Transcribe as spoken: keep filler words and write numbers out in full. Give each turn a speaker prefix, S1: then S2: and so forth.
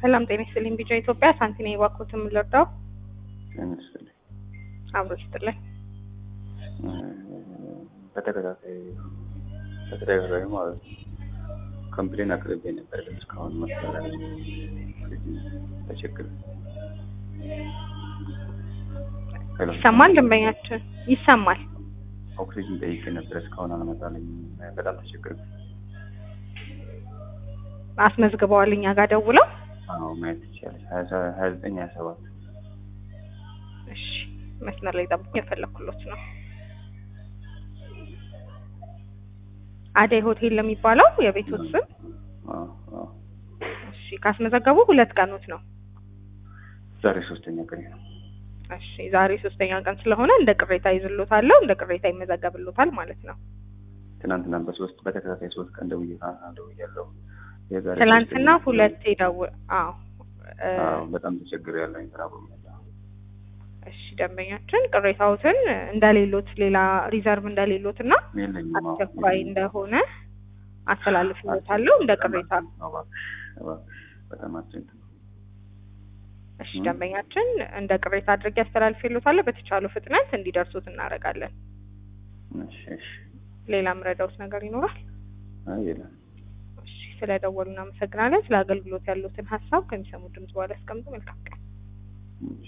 S1: ሰላም ጤና ይስጥልኝ ቢጫ ኢትዮጵያ ሳንቲኔ ባኮትም ልርዳው
S2: ጤና ይስጥልኝ
S1: አብሮ ይስጥልኝ
S2: በተከታታይ በተደጋጋሚ ማለት ነው ኮምፕሌን አቅርቤ ነበር ግን እስካሁን መሰለኝ ተቸግር
S1: ይሰማል ደንበኛችን ይሰማል
S2: ኦክሲጅን ጠይቄ ነበር እስካሁን አልመጣልኝ በጣም ተቸግር
S1: አስመዝግበዋል እኛ ጋር ደውለው
S2: አዎ ማለት ይችላል ሀያ ዘጠኝ ሀያ ሰባት
S1: እሺ መስመር ላይ ጠብቁ የፈለኩሎት ነው አደይ ሆቴል ለሚባለው የቤቱ ስም
S2: አዎ አዎ
S1: እሺ ካስመዘገቡ ሁለት ቀኖት ነው
S2: ዛሬ ሶስተኛ ቀን ነው
S1: እሺ ዛሬ ሶስተኛ ቀን ስለሆነ እንደ ቅሬታ ይዝሎታል እንደ ቅሬታ ይመዘገብሎታል ማለት ነው
S2: ትናንትና በሶስት በተከታታይ ሶስት ቀን ደውዬ ደውያለሁ የዛሬ
S1: ትናንትና ሁለት ደው አዎ
S2: አዎ በጣም ተቸግር ያለኝ ተራቦኝ
S1: እሺ ደንበኛችን ቅሬታዎትን እንደሌሎት ሌላ ሪዘርቭ እንደሌሎትና አስቸኳይ እንደሆነ አስተላልፍልዎታለሁ እንደ ቅሬታ
S2: በጣም አጥንት
S1: እሺ ደንበኛችን እንደ ቅሬታ አድርጌ አስተላልፍልዎታለሁ በተቻለው ፍጥነት እንዲደርሱት እናደርጋለን
S2: እሺ እሺ
S1: ሌላ ምረዳውስ ነገር ይኖራል
S2: አይ የለም
S1: እሺ ስለደወሉና አመሰግናለን ስለ አገልግሎት ያሉትን ሐሳብ ከሚሰሙ ድምጽ በኋላ አስቀምጡ መልካም ቀን